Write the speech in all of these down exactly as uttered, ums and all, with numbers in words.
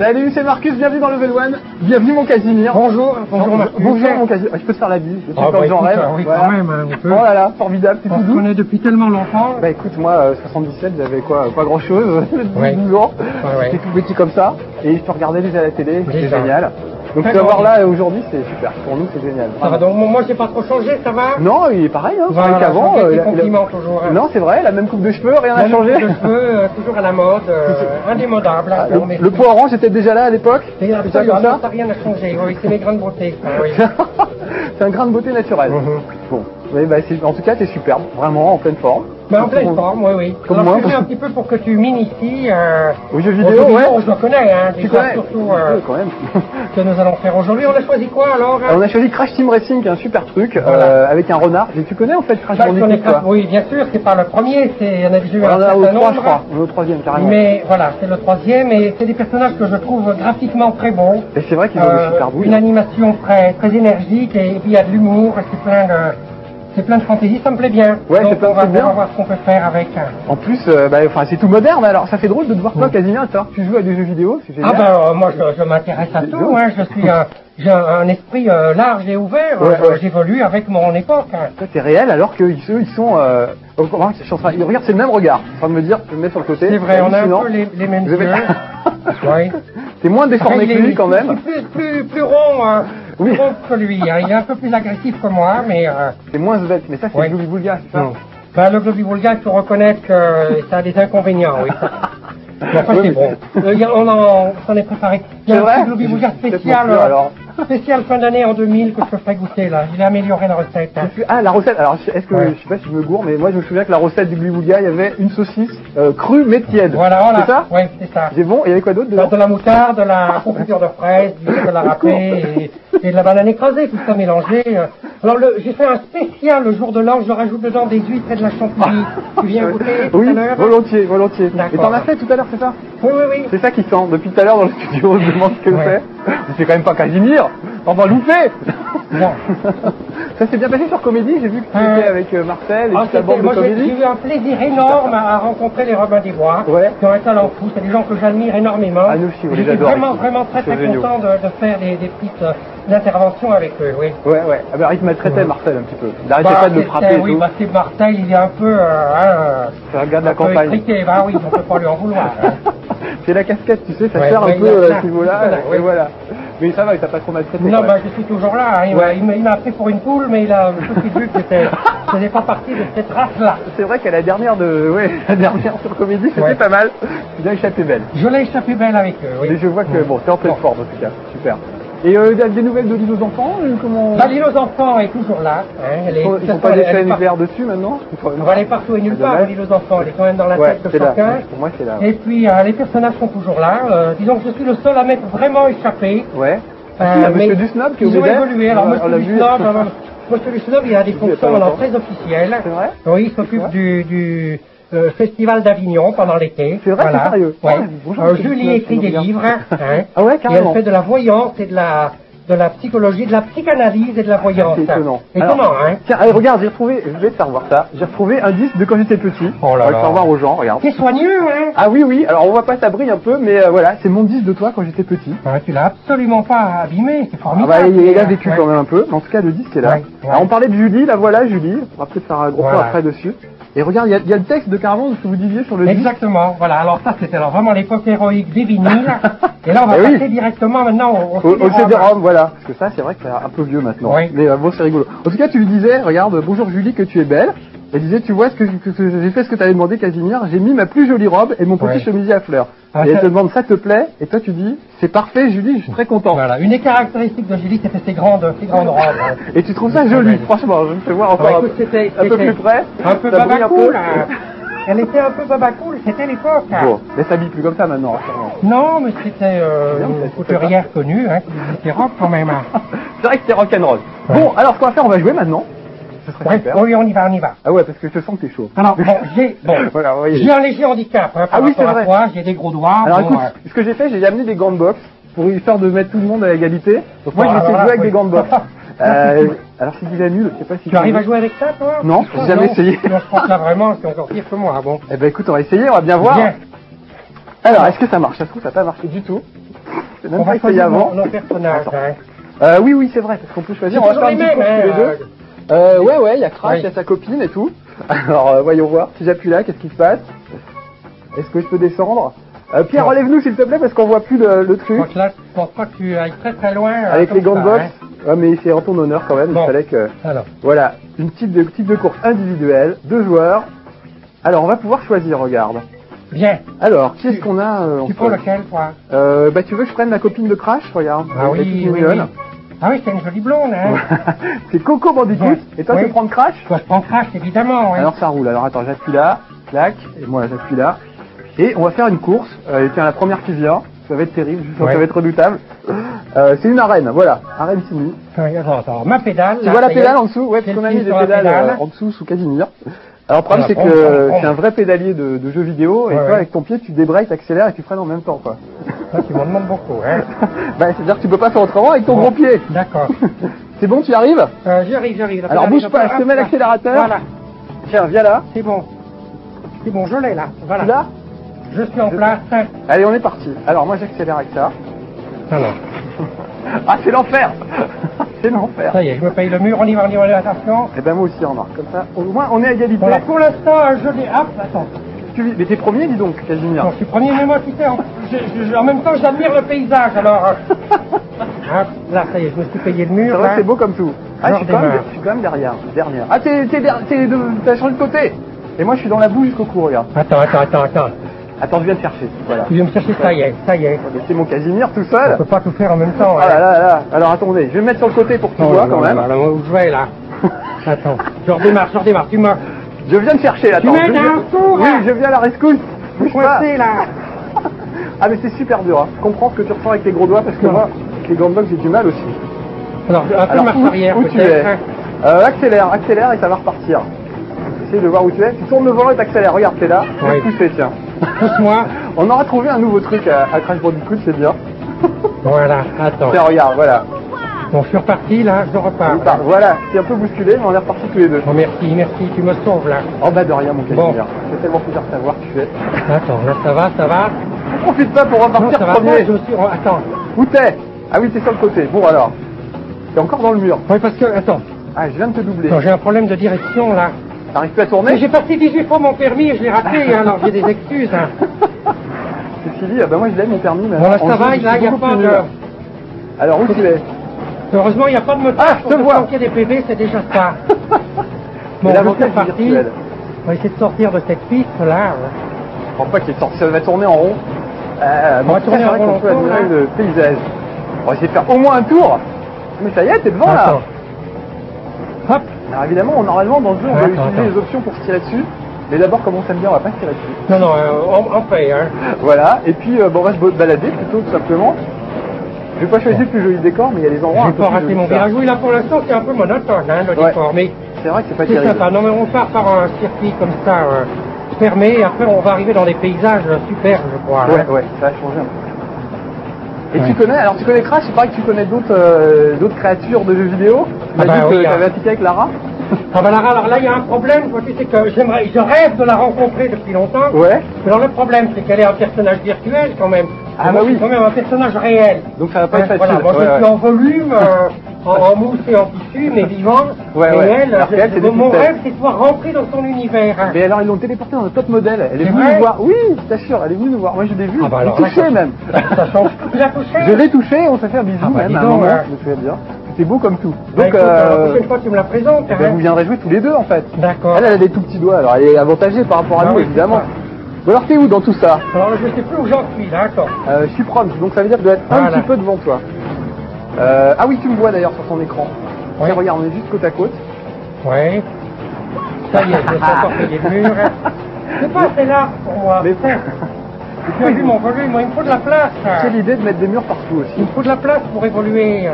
Salut, c'est Marcus, bienvenue dans Level One. Bienvenue mon Casimir. Bonjour, bonjour Marcus. Bonjour mon Casimir. Je peux te faire la bise, oh, bah, j'en rêve. Oui, voilà. Quand même, hein, on peut. Oh là là, formidable, c'est tout doux. On se connaît depuis tellement longtemps. Bah écoute, moi, euh, soixante-dix-sept, j'avais quoi, pas grand chose, ouais. douze ans. Ouais, ouais. J'étais tout petit comme ça, et je te regardais déjà à la télé, c'était génial. Donc te voir là aujourd'hui, c'est super. Pour nous, c'est génial. Ça va, donc moi, j'ai pas trop changé, ça va? Non, il est pareil, hein. Voilà, pareil qu'avant. Euh, compliments toujours. Hein. Non, c'est vrai, la même coupe de cheveux, rien n'a changé. La coupe de cheveux, euh, toujours à la mode, euh, indémodable. Ah, le, le poids orange était déjà là à l'époque. C'est absolument, ça, ça rien n'a changé. Oui, c'est mes grains de beauté. Oui. C'est un grain de beauté naturel. Mm-hmm. Bon, oui, bah, en tout cas, t'es superbe, vraiment en pleine forme. Mais en pleine forme, oui, oui. Comme Alors, moi, je fais un petit peu pour que tu m'inities. Euh, aux jeux vidéo, ouais. Vidéo, je le connais, hein. Tu connais surtout euh, oui, quand même. que nous allons faire aujourd'hui. On a choisi quoi alors, hein? Alors on a choisi Crash Team Racing, qui est un super truc, voilà. euh, avec un renard. Et tu connais en fait Crash Bandicoot, quoi? Oui, bien sûr, c'est pas le premier, c'est il y en a déjà eu un certain nombre. On est au trois, on est au troisième carrément. Mais voilà, c'est le troisième et c'est des personnages que je trouve graphiquement très bons. Et c'est vrai qu'ils ont euh, des super bouilles. Une animation très très énergique et, et puis il y a de l'humour, c'est plein de c'est plein de fantaisie, ça me plaît bien. Ouais, donc c'est on va, bien. on va voir ce qu'on peut faire avec. En plus, euh, bah, enfin, c'est tout moderne. Alors, ça fait drôle de te voir toi, Casimir, tu joues à des jeux vidéo, c'est génial. Ah ben, euh, moi, je, je m'intéresse à tout. Hein, je suis un, j'ai un esprit euh, large et ouvert. Ouais, ouais. J'évolue avec mon époque. Hein. Ça, c'est réel, alors qu'ils ils sont. Euh, je suis en train, regarde, c'est le même regard. Je suis en train de me dire, je me mets sur le côté. C'est vrai, on a un peu les, les mêmes yeux. Oui. C'est moins déformé que lui, quand même. Plus, plus, plus rond. Hein. Oui. Plus rond que lui. Hein. Il est un peu plus agressif que moi, mais. Euh... C'est moins bête, mais ça, c'est ouais. le Globivulga, c'est ça. Mmh. Ben, le Globivulga, il faut reconnaître que ça a des inconvénients, oui. Mais enfin, c'est bon. Euh, on en, on est préparé. Il y a un petit Globivulga spécial, euh, alors. spécial fin d'année en deux mille que je te ferai goûter, là. Il a amélioré la recette. Hein. Ah, la recette. Alors, est-ce que, ouais. je sais pas si je me gourre, mais moi, je me souviens que la recette du Globivulga, il y avait une saucisse euh, crue mais tiède. Voilà, voilà. C'est ça? Oui, c'est ça. C'est bon. Il y avait quoi d'autre dedans? De la moutarde, de la confiture de fraises, de la râpée et, et de la banane écrasée, tout ça mélangé. Alors, j'ai fait un spécial le jour de l'an, je rajoute dedans des huîtres et de la chantilly. Tu viens goûter tout oui, à l'heure? volontiers, volontiers. Et t'en as fait tout à l'heure, c'est ça? Oui, oui, oui. C'est ça qui sent. Depuis tout à l'heure dans le studio, on se demande ce que ouais. c'est. C'est quand même pas Casimir. On va louper. Non. Ça s'est bien passé sur Comédie, j'ai vu que tu euh... étais avec euh, Marcel et ah, toute la bande de Comédie. J'ai eu un plaisir énorme à rencontrer les Robins des Bois, ouais. qui ont un talent fou, c'est des gens que j'admire énormément. Ah, nous aussi, oui, j'étais vraiment, vraiment très très géniaux. content de, de faire des, des petites euh, interventions avec eux, oui. Ouais, ouais. Ah ben, il maltraitait ouais. Marcel un petit peu. Il n'arrêtait bah, pas de le frapper. Oui, bah, c'est Marcel, il est un peu... Euh, hein, c'est un gars de la campagne. Étriqué. Bah oui, on peut pas lui en vouloir. Hein. C'est la casquette, tu sais, ça ouais, sert ouais, un peu à ce ce niveau-là. Oui. Et voilà. Mais ça va, il t'a pas trop maltraité. Non, bah je suis toujours là. Hein. Ouais. Il m'a pris pour une poule, mais il a tout de suite vu que c'était, je n'ai pas partie de cette race-là. C'est vrai qu'à la dernière de, ouais, la dernière sur Comédie, c'était ouais. pas mal. Tu l'as échappé belle. Je l'ai échappé belle avec eux. Oui. Mais je vois que bon, t'es en pleine bon. forme en tout cas, super. Et euh, des nouvelles de l'île aux enfants euh, comment... Bah, l'île aux enfants est toujours là. Hein. Elle est, ils ne font pas des chaînes nucléaires dessus maintenant? On va aller partout et nulle part, l'île aux enfants. Elle est quand même dans la ouais, tête de chacun. Pour moi, c'est là. Et puis, euh, les personnages sont toujours là. Euh, disons que je suis le seul à m'être vraiment échappé. Ouais. Euh, il y a Monsieur Dusnob qui est Ils ont évolué. Alors, Monsieur Dusnob, Monsieur Dusnob, il a des fonctions maintenant très officielles. C'est vrai? Oui, il s'occupe du, du euh, Festival d'Avignon pendant l'été. C'est vrai, voilà. C'est sérieux? Ouais. Ah, bonjour, euh, Julie écrit des livres. Hein. Ah ouais, carrément. Et elle fait de la voyance et de la... de la psychologie, de la psychanalyse et de la voyance. C'est étonnant. Étonnant, hein? Tiens, allez, regarde, j'ai retrouvé, je vais te faire voir ça, j'ai retrouvé un disque de quand j'étais petit. Oh là là. On va le faire voir aux gens, regarde. C'est soigneux, hein? Ah oui, oui, alors on voit pas, ça brille un peu, mais euh, voilà, c'est mon disque de toi quand j'étais petit. Ah, tu l'as absolument pas abîmé, c'est formidable. Ah bah, il, il a vécu ouais. quand même un peu, mais en tout cas, le disque est là. Ouais, ouais. Alors on parlait de Julie, la voilà, Julie, on va peut-être faire un gros voilà. point après dessus. Et regarde, il y, y a le texte de carrément de ce que vous disiez sur le disque. Exactement, voilà, alors ça c'était alors vraiment l'époque héroïque des vinyles. Et là on va eh passer oui. directement maintenant au, au, au C D-ROM, voilà. Parce que ça, c'est vrai que c'est un peu vieux maintenant. Oui. Mais euh, bon, c'est rigolo. En tout cas, tu lui disais, regarde, bonjour Julie, que tu es belle. Elle disait, tu vois, ce que, que, que j'ai fait ce que tu avais demandé, Casimir, j'ai mis ma plus jolie robe et mon petit ouais. chemisier à fleurs. Ah, et elle te demande, ça te plaît? Et toi, tu dis, c'est parfait, Julie, je suis très content. Voilà, une des caractéristiques de Julie, c'était ses grandes, ses grandes robes. Hein. Et tu trouves ça joli, franchement, je me fais voir encore ah, écoute, un, un peu plus près. Un peu babacool. Elle était un peu babacool, c'était l'époque. Bon, mais ça s'habille plus comme ça maintenant. Non, mais c'était euh, une couturière connue, hein, qui était rock quand même. Hein. C'est vrai que c'était rock'n'roll. Ouais. Bon, alors ce qu'on va faire, on va jouer maintenant. Ouais, oui, on y va, on y va. Ah ouais, parce que je sens que t'es chaud. Alors, bon, j'ai bon, voilà, un léger handicap, hein, par ah oui, c'est vrai. Toi, j'ai des gros doigts. Alors bon, écoute, euh... ce que j'ai fait, j'ai amené des gants de boxe pour histoire de mettre tout le monde à égalité. Donc moi, je vais essayer de jouer avec des gants de boxe. euh, alors si tu l'annules, je sais pas si tu arrives à jouer avec ça, toi? Non, j'ai jamais essayé. Non, je pense que là vraiment, c'est encore pire que moi. Bon. Eh ben écoute, on va essayer, on va bien voir. Bien. Alors, est-ce que ça marche? Ça se trouve, ça n'a pas marché du tout. C'est même pas essayé avant. Nos personnages, hein. Euh, oui, oui, c'est vrai, parce qu'on peut choisir. On va faire une petite course tous les deux. Euh, ouais, ouais, il y a Crash, il y a sa copine et tout. Alors, euh, voyons voir. Si j'appuie là, qu'est-ce qui se passe? Est-ce que je peux descendre? euh, Pierre, relève-nous s'il te plaît, parce qu'on voit plus le, le truc. Donc là, je pense pas que tu ailles très très loin. Avec les gants de boxe. Hein. Ouais, mais c'est en ton honneur quand même. Bon. Il fallait que. Alors. Voilà, une type de type de course individuelle, deux joueurs. Alors, on va pouvoir choisir, regarde. Bien. Alors, qui est-ce qu'on a euh, Tu prends lequel, toi? euh, Bah, tu veux que je prenne la copine de Crash? Regarde. Ah oui, oui, oui. Ah oui, c'est une jolie blonde, hein. C'est Coco Bandicoot. Ouais. Et toi, oui. Tu prends Crash? Toi, je prends Crash, évidemment, oui. Alors, ça roule. Alors, attends, j'appuie là, clac, et moi, j'appuie là. Et on va faire une course. Euh, et tiens, la première qui vient, ça va être terrible, je sens ouais. Ça va être redoutable. Euh, c'est une arène, voilà, arène finie. Oui, attends, attends, ma pédale. Tu là, vois la pédale en dessous? Ouais, parce qu'on a mis des pédales pédale. euh, en dessous sous Casimir. Alors, le problème, c'est que c'est un vrai pédalier de, de jeux vidéo, et ouais, toi, ouais. Avec ton pied, tu débrayes, t'accélères et tu freines en même temps, quoi. Ça, tu m'en demandes beaucoup, hein. Bah, c'est-à-dire que tu peux pas faire autrement avec ton bon. Gros pied. D'accord. C'est bon, tu y arrives? Euh, j'y arrive, j'y arrive. Alors, bouge pas, je te mets l'accélérateur. Voilà. Tiens, viens là. C'est bon. C'est bon, je l'ai là. Voilà. Tu l'as? Je suis en je... place. Allez, on est parti. Alors, moi, j'accélère avec ça. Alors. Ah, c'est l'enfer. C'est l'enfer. Ça y est, je me paye le mur, on y va, on y va, attention. Eh ben, moi aussi, remarque. Comme ça, au moins, on est à égalité. Voilà, pour l'instant, je l'ai. Hop, attends. Tu... Mais t'es premier, dis donc, Casimir. Non, je suis premier, mais moi, tu sais, en, je, je, en même temps, j'admire le paysage, alors. Hein, là, ça y est, je me suis payé le mur. C'est vrai hein. que c'est beau comme tout. Ah, je suis, quand même, je suis quand même derrière. Dernière. Ah, t'es, t'es, t'es, t'as changé de côté. Et moi, je suis dans la boue jusqu'au cou, regarde. Attends, attends, attends, attends. Attends, je viens te chercher. Voilà. Tu viens me chercher, ça y est, ça y est. C'est mon Casimir tout seul. On peut pas tout faire en même temps. Ah là là là. Alors attendez, je vais me mettre sur le côté pour que tu oh, vois quand même. Là, là, où je vais là. Attends, je redémarre, je redémarre, tu m'as. Je viens te chercher, attends. Tu m'aides un tour. Oui, je viens à la rescousse. Je suis coincé là. Ah mais c'est super dur, hein. Je comprends ce que tu ressens avec tes gros doigts parce que non. Moi, avec les gants de boxe, j'ai du mal aussi. Alors, un peu Alors, marche où, arrière où tu es euh, Accélère, accélère et ça va repartir. Essaye de voir où tu es. Tu tournes le volant et t'accélères. Regarde, t'es là. Tu vas pousser, tiens. Pousse-moi. On aura trouvé un nouveau truc à, à Crash Bandicoot, c'est bien. Voilà, attends. Tiens, regarde, voilà. Bon, je suis reparti là, je repars. Repart, voilà, c'est un peu bousculé, mais on est reparti tous les deux. Oh, merci, merci, tu me sauves là. Oh bah de rien, mon Casimir. Bon. C'est tellement plaisir de savoir qui tu es. Attends, là ça va, ça va. Profite pas pour repartir non, ça premier. Va pas, je me suis... Attends. Où t'es? Ah oui, t'es sur le côté. Bon alors. T'es encore dans le mur. Oui, parce que, attends. Ah, je viens de te doubler. J'ai un problème de direction là. T'arrives plus à tourner? J'ai passé dix-huit fois mon permis et je l'ai raté, hein, alors j'ai des excuses. Hein. C'est Sylvie, ah bah moi je l'ai mon permis. Mais bon là ça va, là il n'y a pas de... Alors où tu es? Heureusement il n'y a pas de moteur. Ah, je te vois. Manquer des P V, c'est déjà ça. Bon, c'est parti. On va essayer de sortir de cette piste là. Je crois pas qu'il est sorti, ça va tourner en rond. Euh, on va tourner en rond. On peut admirer le paysage. On va essayer de faire au moins un tour. Mais ça y est, t'es devant là. Hop. Alors évidemment, normalement dans le jeu, on attends, va utiliser attends. les options pour se tirer dessus. Mais d'abord, comme on s'aime bien, on va pas se tirer dessus. Non, non, euh, on, on fait, hein. Voilà, et puis euh, bon, on va se balader plutôt tout simplement. Je vais pas choisir le plus joli décor, mais il y a des endroits un peu plus jolis. J'ai pas raté mon virage. Oui, là pour l'instant, c'est un peu monotone, hein, le ouais. décor. Mais c'est vrai que c'est pas c'est terrible. sympa. Non, mais on part par un circuit comme ça, euh, fermé, et après on va arriver dans des paysages super, je crois. Ouais, hein. ouais, ça va changer un peu. Et ouais. tu connais, alors tu connais Crash, il paraît que tu connais d'autres euh, d'autres créatures de jeux vidéo. Tu ah m'as bah, dit oui, que tu avais appliqué avec Lara. Ah bah Lara, alors là il y a un problème, tu sais que j'aimerais, je rêve de la rencontrer depuis longtemps. Ouais. Mais alors le problème c'est qu'elle est un personnage virtuel quand même. Ah bah oui. C'est quand même un personnage réel. Donc ça va pas hein, être facile. Voilà, moi ouais, je ouais. suis en volume, euh, en, en mousse et en tissu, mais vivant. Ouais, et ouais. elle, alors je, elle je, mon rêve c'est de pouvoir rentrer dans son univers. Hein. Mais alors ils l'ont téléporté dans le top modèle. Elle est, est venue vrai nous voir. Oui, je t'assure, elle est venue nous voir. Moi je l'ai vue. Ah bah je l'ai touché même. Ça change. Tu l'as touché? Je l'ai touché, on s'est fait un bisou ah bah, même à un donc, moment. hein. Je me souviens bien. C'était beau comme tout. Bah, Donc écoute, euh, la prochaine fois tu me la présentes. eh ben, hein. vous viendrez jouer tous les deux en fait. D'accord. Elle, elle a des tout petits doigts, alors elle est avantagée par rapport à ah, nous oui, évidemment. Bon alors t'es où dans tout ça? Alors je sais plus où j'en suis là, attends. Euh, je suis prompt, donc ça veut dire que je dois être voilà. un petit peu devant toi. Euh, ah oui, tu me vois d'ailleurs sur ton écran. Oui. Et regarde, on est juste côte à côte. Oui. Ça y est, je suis encore payé le mur. C'est pas assez large pour moi. Mais tu as vu mon volume, moi il me faut de la place. C'est l'idée de mettre des murs partout aussi. Il me faut de la place pour évoluer.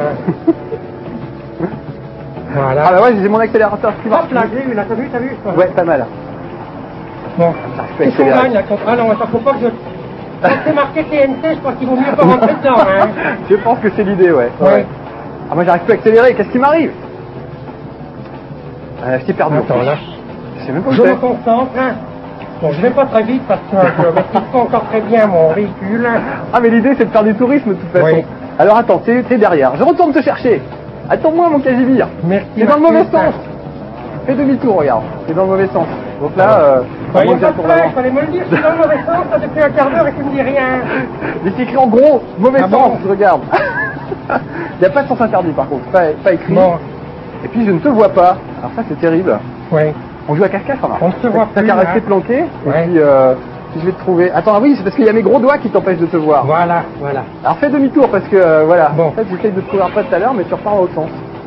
Voilà. Ah bah ouais, j'ai mon accélérateur qui marche. Hop là, j'ai eu, là, t'as vu, t'as vu ça. Ouais, pas mal. Bon, qu'est-ce qu'on gagne là contre... Ah non, attends, faut pas que je... Quand c'est marqué T N T, je pense qu'il vaut mieux pas rentrer dedans, hein. Je pense que c'est l'idée, ouais. Ouais. ouais. Ah moi j'arrive plus à accélérer, qu'est-ce qui m'arrive? euh, Je t'ai perdu. Attends là. Je sais même pas où je me concentre, hein. Bon, je vais pas très vite parce que je ne maîtrise pas encore très bien mon véhicule. Ah, mais l'idée c'est de faire du tourisme de toute façon. Oui. Alors attends, t'es derrière. Je retourne te chercher. Attends-moi, mon Casimir. Merci. T'es dans le mauvais sens. Fais demi-tour, regarde. T'es dans le mauvais sens. Donc là, euh, bah, il pas de place, il fallait me le dire, je suis dans le mauvais sens, ça depuis un quart d'heure et tu me dis rien. Mais c'est écrit en gros, mauvais ah sens, bon regarde. Il n'y a pas de sens interdit par contre, pas, pas écrit. Bon. Et puis je ne te vois pas. Alors ça c'est terrible. Oui. On joue à cache-cache, ça marche. On ne se voit T'as plus. qu'à rester hein. planqué. Ouais. Et puis euh, si je vais te trouver. Attends, ah oui, c'est parce qu'il y a mes gros doigts qui t'empêchent de te voir. Voilà, voilà. Alors fais demi-tour parce que euh, voilà. Bon. En fait j'essaye de te trouver après tout à l'heure, mais tu repars dans l'autre sens.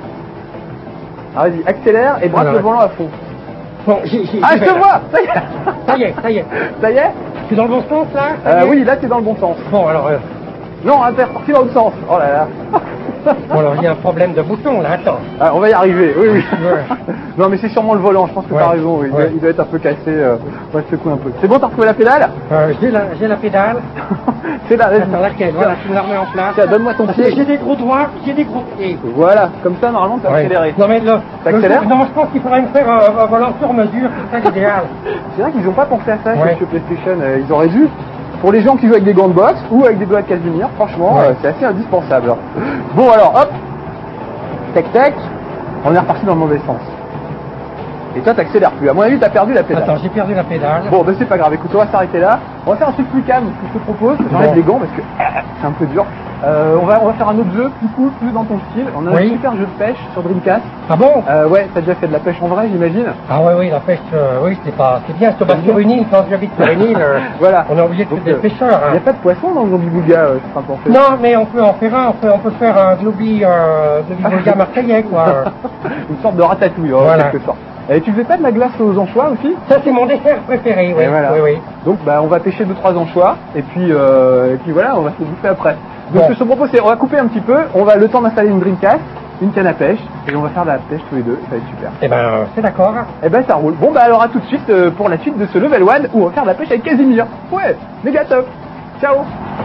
Alors vas-y, accélère et braque voilà. le volant à fond. Bon, j'ai... Ah, je te vois. Ça y est. Ça y est, ça y est. Ça y est. Tu es dans le bon sens là euh, Oui, là tu es dans le bon sens. Bon, alors... Euh... Non, t'es reparti dans l'autre sens. Oh là là. Bon, alors il y a un problème de bouton là, attends. Ah, on va y arriver, oui, oui. Ouais. Non, mais c'est sûrement le volant, je pense que ouais. T'as raison, oui. il, ouais. doit, il doit être un peu cassé, euh, on va se secouer un peu. C'est bon, t'as retrouvé la pédale? euh, J'ai la, la pédale. C'est là, vas-y. Attends, laquelle? Voilà, tu me la remets en place. Tiens, donne-moi ton pied. J'ai des gros doigts, j'ai des gros pieds. Voilà, comme ça, normalement, t'as ouais. accéléré. Non, mais là, t'accélères? Non, je pense qu'il faudrait me faire un, un volant sur mesure, c'est ça l'idéal. C'est vrai qu'ils n'ont pas pensé à ça ouais. chez PlayStation, euh, ils auraient dû. Pour les gens qui jouent avec des gants de boxe ou avec des doigts de Casimir, franchement, ouais. euh, c'est assez indispensable. Bon, alors, hop. Tac tac, on est reparti dans le mauvais sens. Et toi t'accélères plus, à mon avis t'as perdu la pédale. Attends, j'ai perdu la pédale. Bon ben c'est pas grave, écoute, on va s'arrêter là. On va faire un truc plus calme, ce que je te propose, j'enlève bon. les gants parce que euh, c'est un peu dur. Euh, on, va, on va faire un autre jeu, plus cool, plus dans ton style. On a oui. un super jeu de pêche sur Dreamcast. Ah bon euh, Ouais, t'as déjà fait de la pêche en vrai, j'imagine. Ah ouais, oui, la pêche, euh, oui, c'est pas, c'est bien, je te bats sur une île, quand j'habite sur une île, euh, voilà. On est obligé de faire des pêcheurs. Il hein. n'y a pas de poisson dans le Globi Boulga, euh, c'est pas pensé. Non, mais on peut en faire un, on peut, on peut faire un Globi, euh, Globi Boulga marseillais, quoi. Une sorte de ratatouille, en voilà. quelque sorte. Et tu fais pas de la glace aux anchois aussi? Ça c'est mon dessert préféré, oui. Voilà. oui, oui. Donc bah on va pêcher deux trois anchois et puis euh, et puis voilà, on va se bouffer après. Donc bon. Ce que je te propose c'est on va couper un petit peu, on va le temps d'installer une Dreamcast, une canne à pêche et on va faire de la pêche tous les deux, ça va être super. Eh ben c'est d'accord. Eh ben ça roule. Bon bah alors à tout de suite euh, pour la suite de ce level one où on va faire de la pêche avec Casimir. Ouais, méga top. Ciao.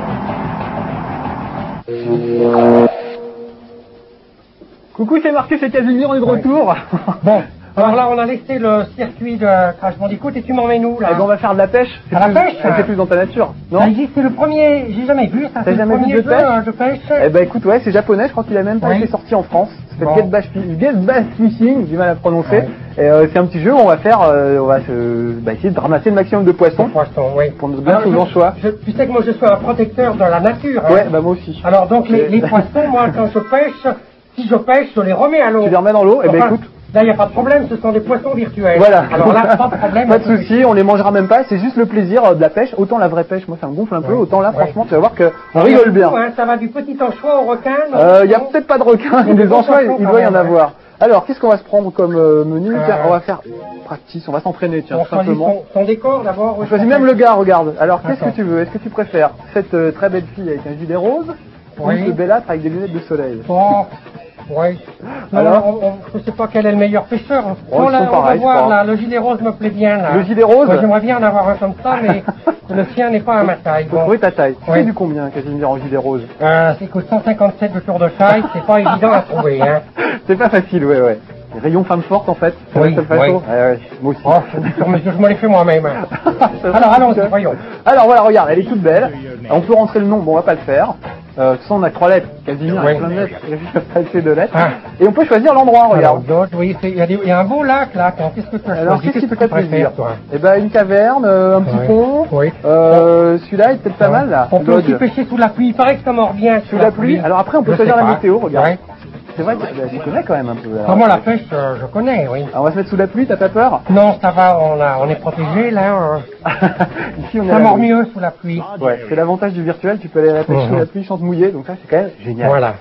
Coucou, c'est Marcus et Casimir, on est de retour. Ouais. Bon. Alors là, on a laissé le circuit de Crash Bandicoot et tu m'emmènes où là? Eh ben, on va faire de la pêche. À la pêche? C'est plus dans ta nature, non? C'est le premier, j'ai jamais vu ça. T'as jamais vu de pêche? de pêche? Eh ben écoute, ouais, c'est japonais, je crois qu'il a même pas oui. été sorti en France. C'est bon. Get Bass Fishing, du mal à prononcer. Ouais. Et euh, c'est un petit jeu où on va faire, euh, on va se, bah, essayer de ramasser le maximum de poissons. De poissons, oui. Pour nos glaces aux anchois. Tu sais que moi je suis un protecteur de la nature. Hein. Ouais, bah moi aussi. Alors donc les, les poissons, moi quand je pêche, si je pêche, je les remets à l'eau. Tu les remets dans l'eau? Eh ben écoute. Là, il n'y a pas de problème, ce sont des poissons virtuels. Voilà. Alors là, pas de problème. Pas de souci, on les mangera même pas, c'est juste le plaisir de la pêche. Autant la vraie pêche, moi ça me gonfle un peu, ouais. autant là, ouais. franchement, tu vas voir que on rigole bien. Hein, ça va du petit anchois au requin. Il euh, y a peut-être pas de requin, mais des anchois, il doit y en avoir. Ouais. Alors, qu'est-ce qu'on va se prendre comme euh, menu? euh... On va faire practice, on va s'entraîner, tiens, on tout simplement. Son, son décor d'abord. On choisit même le gars, regarde. Alors, qu'est-ce que tu veux? Est-ce que tu préfères cette euh, très belle fille avec un gilet rose oui. ou ce bellâtre avec des lunettes de soleil? Bon. Oui. Alors, on, on, je ne sais pas quel est le meilleur pêcheur. Oh, bon, là, on pareils, va voir, là, le gilet rose me plaît bien. Là. Le gilet rose ouais, j'aimerais bien en avoir un comme ça, mais le sien n'est pas à ma taille. Faut bon. trouver ta taille. Tu oui. fais du combien, Casimir, en gilet rose? euh, C'est que cent cinquante-sept de tour de taille, c'est pas évident à trouver. Hein. C'est pas facile, ouais, ouais. Les rayons femme forte, en fait. Oui, oui. Ouais, ouais, moi aussi. Oh, sur mesure, je me l'ai fait moi-même. Alors, allons-y, voyons. Alors, voilà, regarde, elle est toute belle. On peut rentrer le nom, bon, on va pas le faire. Euh, de toute façon, on a trois lettres, Casimir, oui. plein de lettres, il n'y a pas assez de lettres. Ah. Et on peut choisir l'endroit, regarde. Alors, oui, il y, y a un beau lac là, qu'est-ce que tu as Alors, qu'est-ce qui te fait plaisir, toi? Eh ben, une caverne, euh, un petit oui. pont. Oui. Euh, celui-là, il est peut-être pas mal, là. On peut aussi pêcher sous la pluie, il paraît que ça mord bien. Sous la pluie. Alors après, on peut je choisir la météo, regarde. Oui. C'est vrai que bah, tu connais quand même un peu. Alors, moi, la pêche, euh, je connais, oui. Alors, on va se mettre sous la pluie, t'as pas peur? Non, ça va, on, a, on est protégé, là. Euh... Ici, on est ça mord mieux sous la pluie. Ouais, c'est l'avantage du virtuel, tu peux aller à la pêche mmh. sous la pluie sans te mouiller, donc ça, c'est quand même génial. Voilà.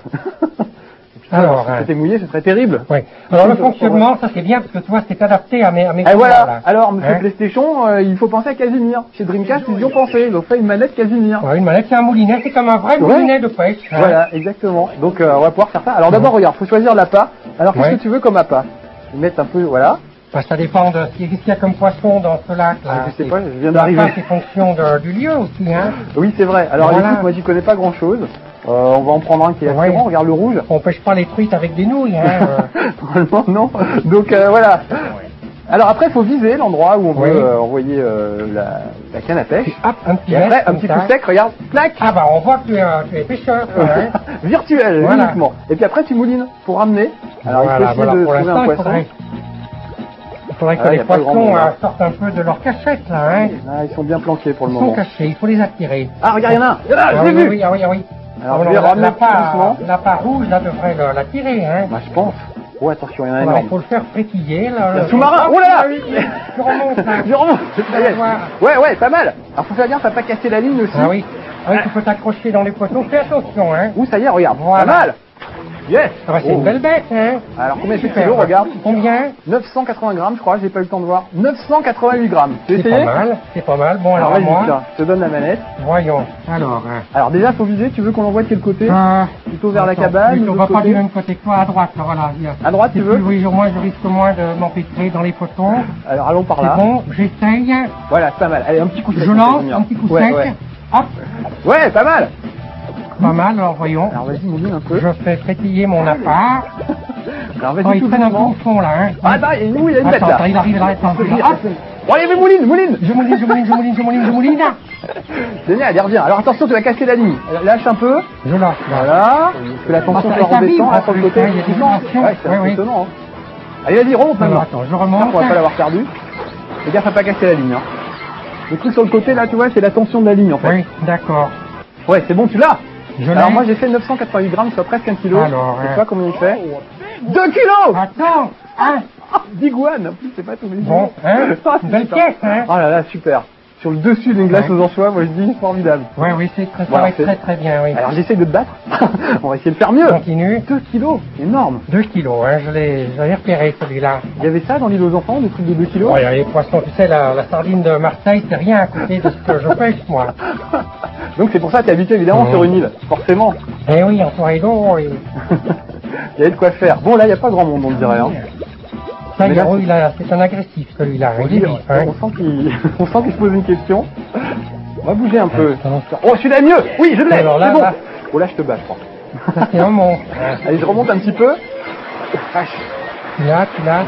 Puis, alors, si t'étais mouillé, ce serait terrible. Oui. Alors, le fonctionnement, ça, c'est bien, parce que tu vois, c'est adapté à mes à mes Et voilà. Là. Alors, monsieur hein PlayStation, euh, il faut penser à Casimir. Chez Dreamcast, ils y ont pensé. Ils ont fait une manette Casimir. Ouais, une manette, c'est un moulinet, c'est comme un vrai ouais. moulinet de pêche. Hein. Voilà, exactement. Donc, euh, on va pouvoir faire ça. Alors, d'abord, mmh. regarde, faut choisir l'appât. Alors, qu'est-ce ouais. que tu veux comme appât? Ils mettent un peu, voilà. Bah, ça dépend de ce qu'il y a comme poisson dans ce lac là. Ah, je sais pas, je viens d'arriver. C'est fonction de, du lieu aussi, hein. Oui, c'est vrai. Alors, voilà. Écoute, moi, j'y connais pas grand chose. Euh, on va en prendre un qui est attirant, ouais. regarde le rouge. On pêche pas les truites avec des nouilles, hein. Normalement, non. Donc, euh, voilà. Alors après, il faut viser l'endroit où on Oui. veut euh, envoyer euh, la, la canne à pêche. Hop, un petit Et après, geste un comme petit ça. coup sec, regarde, plaque. Ah bah on voit que tu es, euh, tu es pêcheur, toi, hein. Virtuel, Voilà. uniquement. Et puis après, tu moulines pour ramener. Alors il faut Voilà, essayer voilà, de pour trouver l'instant, un il poisson. faudrait, il faudrait que Ah, y les a pas grand poissons monde, euh, hein. sortent un peu de leur cachette, là, hein. Ah, ils sont bien planqués pour le Ils moment. sont cachés, il faut les attirer. Ah, regarde, il y en a un. Il y en a un, Ah je oui, l'ai oui, vu. oui, ah oui, ah oui. Alors, Ah, je vais la, ramener la, tout part, doucement. la part rouge, là, devrait le- la tirer, hein. Bah, je pense. Oh, attention, il y en a un Alors, il énorme. faut le faire frétiller, là. Le le- sous-marin. Hop, Oh là là. oui, oui, tu remontes, là. Je remonte. Ça y est. Voilà. Ouais, ouais, pas mal. Alors, faut faire gaffe à pas casser la ligne aussi. Ah oui. Ah oui, tu peux t'accrocher dans les poissons, fais attention, hein. Ouh, ça y est, regarde. Voilà. Pas mal. Yes. Ah bah, c'est Oh. une belle bête, hein. Alors, combien de Super. kilos, regarde. Combien? neuf cent quatre-vingts grammes, je crois, j'ai pas eu le temps de voir. neuf cent quatre-vingt-huit grammes. Tu veux C'est essayer? pas mal, c'est pas mal. Bon, alors, Alors, à vas-y, moi, tiens, je te donne la manette. voyons. Alors, hein. Alors, déjà, faut viser, tu veux qu'on l'envoie de quel côté? Euh, Plutôt vers la attends, cabane oui, ou de on va l'autre pas côté du même côté que toi, à droite, là, voilà. il y a- À droite, tu Et veux? puis, oui, moi, je risque moins de m'empêtrer dans les poissons. Alors, allons par C'est là. bon, j'essaye. Voilà, c'est pas mal. Allez, un petit coup sec. Je ça lance, fait bien. un petit coup Ouais, sec. Ouais. Hop, Ouais, pas mal. pas mal, alors voyons. Alors, vas-y, mouline un peu. Je fais frétiller mon appart. Alors, Oh, vas-y, il tout traîne un peu doucement. au fond, là, hein. Ah, attends, il nous, il y a une bête Attends, là. attends, il arrive là, attends. Hop, Bon, allez, mais mouline, mouline. je mouline, je mouline, je mouline, je mouline, je mouline. Génial, il revient. Alors, attention, tu vas casser la ligne. Lâche un peu. Je lâche, là. Voilà. Que la tension Ah, soit ça- ça vibre, redescend là, sur le en plus, côté. hein, il y a des vibrations. Ouais, c'est Oui, oui. étonnant. Hein. Allez, vas-y, remonte Alors, maintenant. attends, je J'espère remonte. qu'on va pas l'avoir perdu. Fais gaffe à pas casser la ligne. Hein. Le truc sur le côté, là, tu vois, c'est la tension de la ligne, en fait. Oui, d'accord. Ouais, c'est bon, tu l'as. Je Alors, l'ai. moi, j'ai fait neuf cent quatre-vingt-huit grammes, soit presque un kilo. Alors, Tu hein. vois combien il fait? deux kilos. Attends, hein. D'iguane, en plus, c'est pas tous les jours. Bon, hein. Ah, c'est Une belle super. pièce, hein. Oh là là, super. Sur le dessus d'une glace Ouais. aux anchois, moi, je dis, formidable. Oui, oui, c'est très, ça Voilà, va être c'est- très très bien, oui. Alors, j'essaye de te battre. On va essayer de faire mieux. Continue. deux kilos, énorme. deux kilos, hein, je l'ai je l'ai repéré celui-là. Il y avait ça dans l'île aux enfants, des trucs de deux kilos? Ouais, les poissons, tu sais, la, la sardine de Marseille, c'est rien à côté de ce que je pêche, moi. Donc c'est pour ça que tu es habité évidemment Mmh. sur une île, forcément. Eh oui, en soirée d'eau, et... Il y avait de quoi faire. Bon là, il n'y a pas grand monde, on dirait. Hein. Ça, Mais il, là, oh, il a- c'est un agressif, celui-là. On, Il est dit- vif, hein. on sent qu'il on sent qu'il se pose une question. On va bouger un peu. Attends. Oh, celui-là est mieux. Oui, je l'ai. Alors là, C'est bon. là. Oh là, je te bats, je crois. Ça, c'est un monstre. Allez, je remonte un petit peu. Vache. Tu l'as, tu l'as.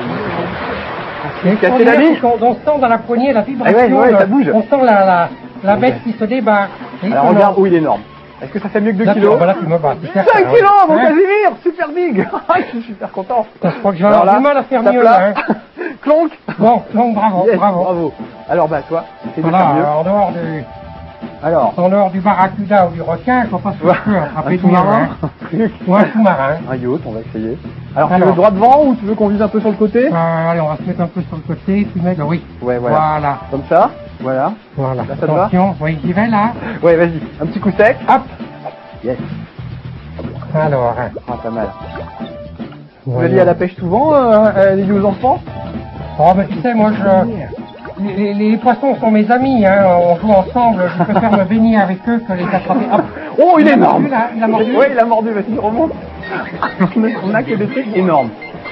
J'ai cassé la ligne. On, on sent dans la poignée la vibration. Ah ouais, ouais, le- ça bouge. On sent la, la, la bête qui se débat. C'est Alors étonnant. regarde où il est énorme. Est-ce que ça fait mieux que deux Là, tu- kilos? bah là, tu me bats. c'est certain, cinq hein. kilos, mon Hein. Casimir. Super big. Je suis super content. Je crois que je vais Alors avoir là, du mal à faire tape mieux, là. là. Hein. Clonk. Bon, donc bravo, Yes, bravo. bravo. Alors bah toi, c'est de Voilà, faire mieux. en dehors du, Alors, en dehors du barracuda ou du requin, faut pas se Voilà. faire attraper un tout le monde, sous-marin, hein. un truc. Ou un sous-marin. Un yacht, on va essayer. Alors, tu Alors. veux droit devant ou tu veux qu'on vise un peu sur le côté? Euh, allez, on va se mettre un peu sur le côté, puis mettre, oui. Ouais, voilà. Voilà. Comme ça, voilà. Voilà. Là, ça te va? Attention, oui, j'y vais là. Ouais, vas-y, un petit coup sec. Hop. Yes. Alors, hein. Ah, pas mal. Vous Voyons. allez à la pêche souvent, euh, à l'île aux enfants? Oh, mais tu sais, moi, je... Les, les- les poissons sont mes amis, hein. On joue ensemble. Je préfère me baigner avec eux que les attraper. Hop. Oh, il est a énorme! mordu, là, il a mordu. Ouais, il a mordu, vas-y, remonte. On a que des trucs énormes.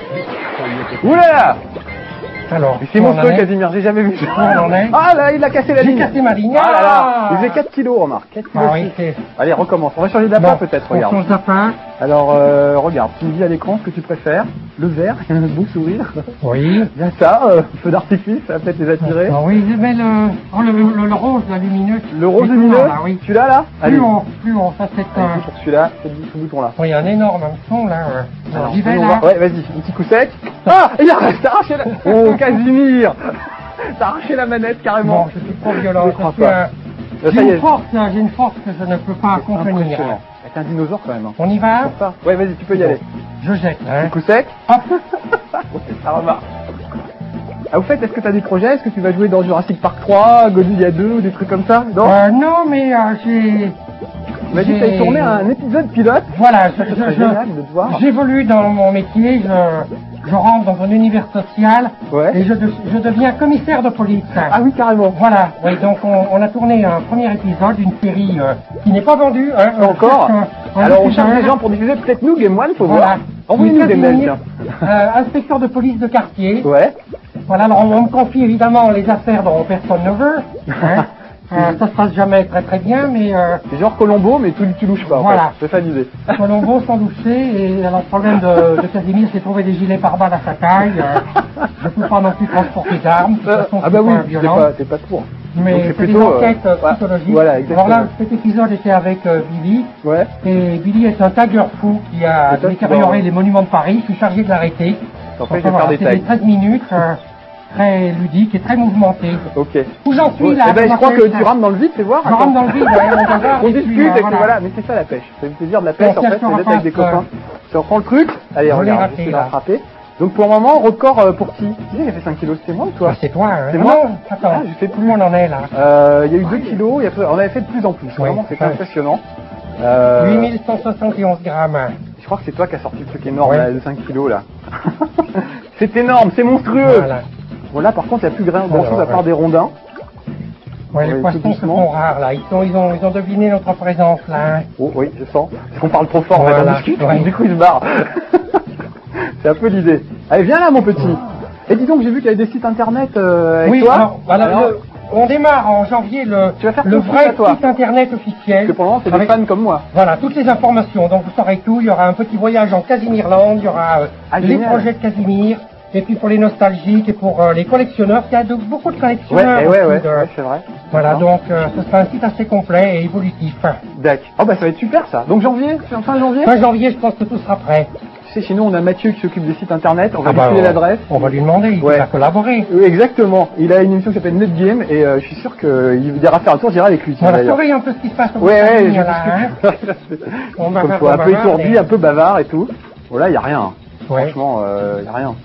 Oula! Alors, Mais c'est on en monstrueux, est. Casimir, j'ai jamais vu ça. On en est. Ah là, il a cassé la J'ai ligne. cassé ma ligne. Ah là là, Ah. il faisait quatre kilos, remarque. quatre kilos. Ah oui, c'est... Allez, recommence. On va changer d'appât Bon, peut-être, on regarde. change d'appât. Alors, euh, regarde, tu me dis à l'écran ce que tu préfères. Le vert, un beau sourire. Oui. Bien ça, euh, feu d'artifice, ça va peut-être les attirer. Ah oui, mais le, oh, le, le, le rose, la lumineux. Le rose Les lumineux, couleurs, là, oui. celui-là, là Plus haut, plus haut, ça c'est Allez, un... pour celui-là, c'est ce bouton-là. Oui, un énorme hameçon, là. ouais. Alors, Alors, j'y vais, on là. va- Ouais, vas-y, un petit coup sec. Ah, il a t'as arraché la... Oh, Casimir. T'as arraché la manette, carrément. Bon, je suis trop violent. Je Je crois suis pas. un... Là, J'ai ça y est. une force, hein, j'ai une force que je ne peux pas contenir. Impressionnant. T'es un dinosaure, quand même. Hein. On y va? Pour ça. Ouais, vas-y, tu peux y aller. Je jette, hein. Un coup sec. Hop. Ok, ça remarque. Ah, au fait, est-ce que t'as des projets? Est-ce que tu vas jouer dans Jurassic Park trois, Godzilla deux ou des trucs comme ça? Non? Euh, non, mais euh, j'ai... Tu m'as dit que t'avais tourné un épisode pilote. Voilà, je, Ça, ce serait je- génial de te voir. j'évolue dans mon métier, je, je rentre dans un univers social Ouais. et je, de- je deviens commissaire de police. Ah oui, carrément. Voilà, oui, donc on, on a tourné un premier épisode d'une série euh, qui n'est pas vendue. Hein, Pas encore. cherche un- un Alors, on diffuseur. cherche des gens pour diffuser. Peut-être nous, Game One, faut Voilà. voir. Envoyez-nous des mails, Casimir, tiens. euh, inspecteur de police de quartier. Ouais. Voilà, alors on, on me confie évidemment les affaires dont personne ne veut. Hein. Euh, ça se passe jamais très très bien, mais... Euh, c'est genre Colombo, mais tu, tu louches pas. Voilà. C'est ça l'idée. Colombo sans loucher, et alors le problème de, de Casimir, c'est de trouver des gilets pare-balles à sa taille. Euh, je ne peux pas non plus transporter d'armes. De toute façon, ah bah oui, t'es pas, t'es pas pour. Mais c'est plutôt des enquêtes euh, psychologiques. Voilà, exactement. Alors là, cet épisode était avec euh, Billy. Ouais. Et Billy est un tagueur fou qui a détérioré les monuments de Paris. Je suis chargé de l'arrêter. Enfin, voilà, c'était des treize minutes. Euh, très ludique et très mouvementé. Ok. Où j'en suis là? Eh ben, je crois que tu rentres dans le vide, c'est voir. Je rentre dans le vide, ouais, on va voir. On discute et puis voilà, mais c'est ça la pêche. C'est le plaisir de la pêche en fait, c'est d'être avec des copains. Tu reprends le truc, allez regarde, je vais l'attraper. Donc pour le moment, record euh, pour qui? Qui c'est qui a fait cinq kilos? C'est moi ou toi? Ah, c'est toi, hein. C'est moi. Non, attends, ah, je sais plus. Où on en est là? Euh, il y a eu deux kilos, il y a... on avait fait de plus en plus. Oui, vraiment, c'est ouais. impressionnant. Euh... huit mille cent soixante et onze grammes. Je crois que c'est toi qui as sorti le truc énorme ouais. là, de cinq kilos là. C'est énorme, c'est monstrueux. Voilà. Bon là par contre il n'y a plus grand chose à part ouais. des rondins. Ouais, les poissons se font rares là, ils, sont, ils, ont, ils ont deviné notre présence là. Oh oui, je sens. Parce qu'on parle trop fort, voilà. en fait, on discute, ouais. du coup ils se barrent. C'est un peu l'idée. Allez, viens là mon petit. Et dis donc, j'ai vu qu'il y avait des sites internet euh, avec oui, toi. Alors, voilà, alors, le, on démarre en janvier le, tu vas faire le vrai site internet officiel. Parce que pour le moment c'est des fans comme moi. Voilà, toutes les informations, donc vous saurez tout, il y aura un petit voyage en Casimirland, il y aura euh, ah, les génial. projets de Casimir. Et puis pour les nostalgiques et pour euh, les collectionneurs, il y a de, beaucoup de collectionneurs. Ouais, ouais, ouais, de... ouais c'est vrai. Voilà, donc euh, ce sera un site assez complet et évolutif. D'accord. Oh bah ça va être super ça. Donc janvier, c'est en fin janvier Fin janvier, je pense que tout sera prêt. Tu sais, sinon on a Mathieu qui s'occupe des sites internet, on va ah lui bah, filer l'adresse. On va lui demander, il ouais. va collaborer. Oui, exactement. Il a une émission qui s'appelle Netgame et euh, je suis sûr qu'il ira faire un tour, j'irai avec lui. Voilà, surveille un peu ce qui se passe au ouais, ouais, je là, hein. on va faire un peu étourdi, un peu bavard et tout. Voilà, il n'y a rien. Ouais. Franchement, il euh, n'y a rien.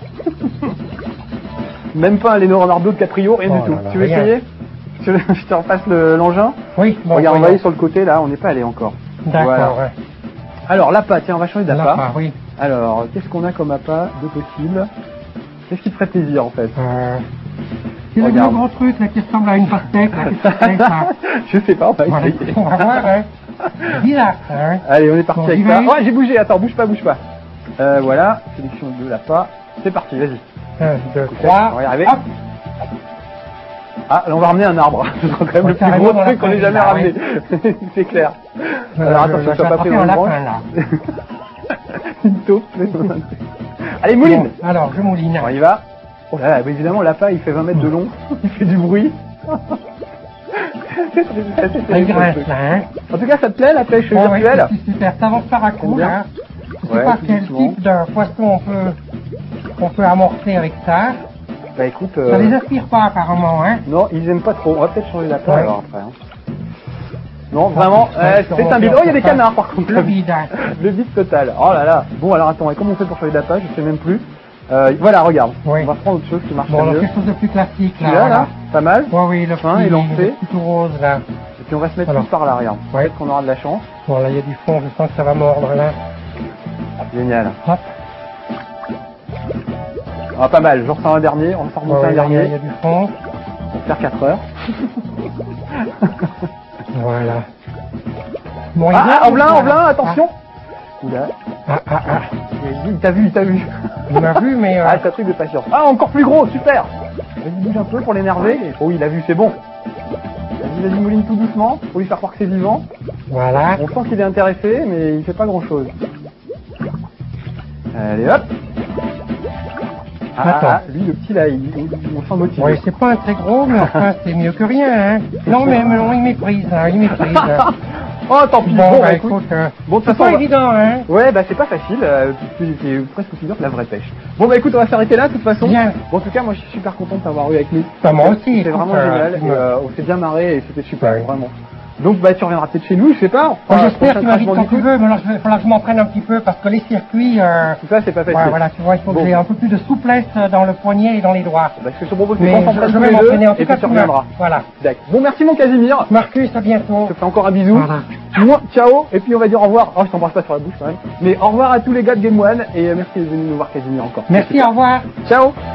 Même pas un Leonardo de Caprio, rien oh, du tout. Là, tu veux rien. essayer? Je te repasse l'engin le, Oui, bon. Regarde, on va aller sur le côté là, on n'est pas allé encore. D'accord, voilà. ouais. Alors, l'appât, tiens, on va changer d'appât. Oui. Alors, qu'est-ce qu'on a comme appât de possible? Qu'est-ce qui te ferait plaisir en fait? euh... C'est le gros gros truc là qui ressemble à une pastèque là. Je sais pas, on va essayer. On va voir, hein. Bizarre, hein. Allez, on est parti bon, avec ça. Oh, j'ai bougé, attends, bouge pas, bouge pas. Euh, voilà, sélection de l'appât. C'est parti, vas-y. un, deux, trois. On va y arriver. Hop. Ah, là on va ramener un arbre. C'est quand même ouais, le plus gros truc qu'on ait jamais là, ramené. Oui. C'est clair. Euh, Alors attends, je ne sois pas pris dans le branche. Une taupe. Allez, mouline. Bon, alors, je mouline. On y va. Oh là là, bah évidemment, l'appât il fait vingt mètres de long. Il fait du bruit. Ça grince là, hein. En tout cas, ça te plaît la pêche oh, virtuelle? Oui, c'est super. Ça avance par à coup, là. Je sais ouais, pas quel type de poisson on peut, on peut amorcer avec ça. Bah écoute... Euh... Ça les aspire pas apparemment, hein. Non, ils aiment pas trop. On va peut-être changer d'appât ouais. alors après. Hein. Non, vraiment, euh, c'est un bide. Oh, il y a des canards par contre. Le bide. Hein. Le bide total. Oh là là. Bon, alors attends, et comment on fait pour changer d'appât? Je sais même plus. Euh, voilà, regarde. Oui. On va prendre autre chose qui marche bon, mieux. Bon, quelque chose de plus classique là. Là, voilà. là, pas mal. Ouais, oui, le fin est lancé. Tout rose là. Et puis on va se mettre alors. Plus par là, regarde. Ouais. Peut-être qu'on aura de la chance. Bon, là, il y a du fond, je sens que ça va mordre là. Génial. Hop. Ah, pas mal, genre c'est un dernier, on va remonter ouais, un dernier. Il y a du fond. On va faire quatre heures. Voilà. Bon, ah, ah, en blanc, en blanc, attention. Ah. Oula. Ah, ah, ah. Il t'a vu, il t'a vu. Il m'a vu, mais... Euh... Ah, c'est un truc de patience. Ah, encore plus gros, super. Vas-y, bouge un peu pour l'énerver. Oh, il a vu, c'est bon. Vas-y, vas-y, mouline tout doucement, pour lui faire croire que c'est vivant. Voilà. On sent qu'il est intéressé, mais il fait pas grand-chose. Allez, hop. Ah, ah, lui, le petit, là, il, il, on sent motivé. Oui, c'est pas un très gros, mais enfin, c'est mieux que rien, hein. Non, mais, mais non, il méprise, hein, il méprise. Oh, tant pis, bon, bon, bah, écoute. écoute euh, bon, c'est pas va... évident, hein. Ouais, bah, c'est pas facile, euh, c'est presque aussi dur que la vraie pêche. Bon, bah, écoute, on va s'arrêter là, de toute façon. Bien. Bon, en tout cas, moi, je suis super content de t'avoir eu avec nous. Bah, moi aussi. C'était vraiment euh, génial, ouais. et, euh, on s'est bien marré, et c'était super, ouais. vraiment. Donc, bah, tu reviendras peut-être chez nous, je sais pas. Enfin, j'espère que tu m'invites quand tu veux, mais alors, il va falloir que je m'en prenne un petit peu, parce que les circuits, euh... tout ça, c'est pas facile. Ouais, voilà, tu vois, il faut bon. que j'ai un peu plus de souplesse dans le poignet et dans les doigts. Bah, ce que je te propose, c'est qu'on s'entraîne tous les deux, et puis tu reviendras. Voilà. D'accord. Bon, merci mon Casimir. Marcus, à bientôt. Je te fais encore un bisou. Voilà. Moi, ciao, et puis on va dire au revoir. Oh, je t'embrasse pas sur la bouche quand même. Mais au revoir à tous les gars de Game One, et merci d'être venus nous voir Casimir encore. Merci, au revoir. Ciao.